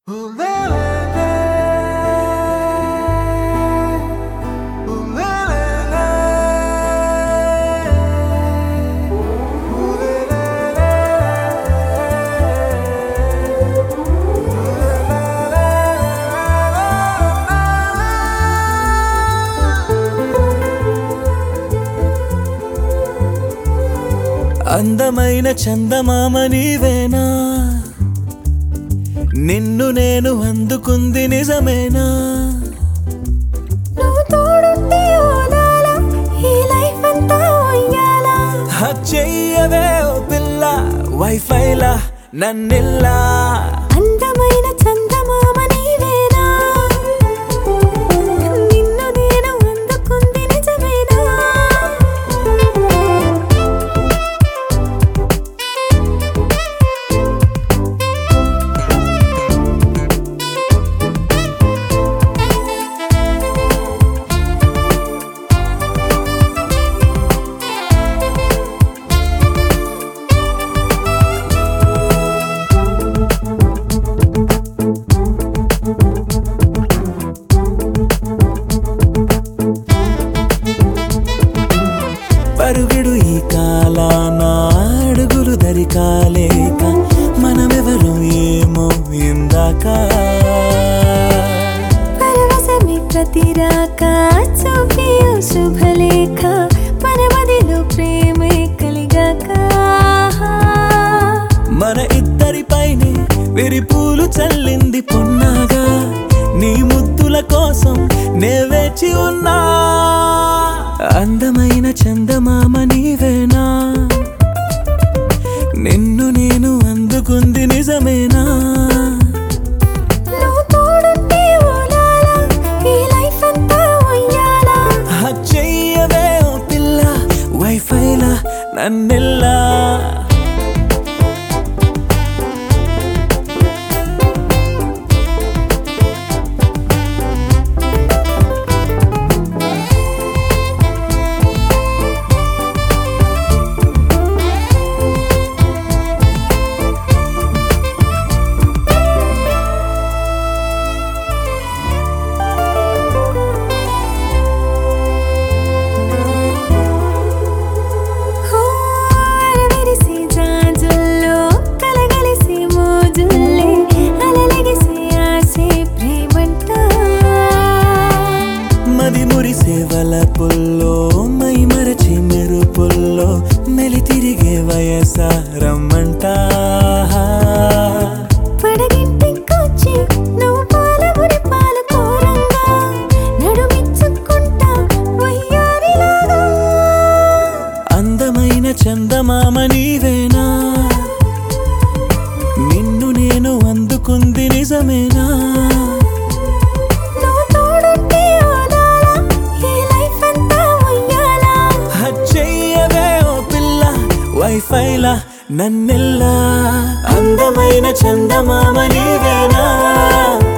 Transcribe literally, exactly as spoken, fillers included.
అందమైన చందమామ నీవేనా, నిన్ను నేను అందుకుంది నిజమేనా? నువ్వు తోడుంటే ఓదాలా, ఈ లైఫ్ అంతా ఉయ్యాలా. హక్ చెయ్యవే ఓ పిల్ల, వైఫైలా నన్నిల్లా. అందమైన చందమామ నీవేనా, నిన్ను నేను అందుకుంది నిజమేనా? పరుగిడు ఈ కాలాన అడుగులు దరికాలేక మనమెవరు ఏమో ఇందాక. పరవశమే ప్రతిరాక చూపి ఓ శుభలేఖ, మన మదిలో ప్రేమే కలిగాక. మన ఇద్దరిపైనే విరిపూలు చల్లింది పొన్నాగా, నీ ముద్దుల కోసం నే వేచి ఉన్నా. అందమైన చందమామ నీవేనా, నిన్ను నేను అందుకుంది నిజమేనా? నువ్వు తోడుంటే ఓలాలా, ఈ లైఫ్ అంతా ఉయ్యాలా. హక్ చెయ్యవే ఓ పిల్ల, వైఫైలా నన్నెల్లా. మది మురిసే వలపుల్లో మై మరచి మెరుపుల్లో మెలి తిరిగే వయసారమ్మంట. పడగింటికొచ్చి నువ్వు పాలబురి పాలు కోరంగా, నడుమిచ్చుకుంటా వయ్యారిలాగా. అందమైన చందమామ నీవేనా, నిన్ను నేను అందుకుంది నిజమేనా? నువ్వు తోడుంటే ఓలాలా, ఈ లైఫ్ అంతా ఉయ్యాలా. హక్ చెయ్యవే ఓ పిల్ల, వైఫైలా నన్నెల్లా. అందమైన చందమామ నీవేనా.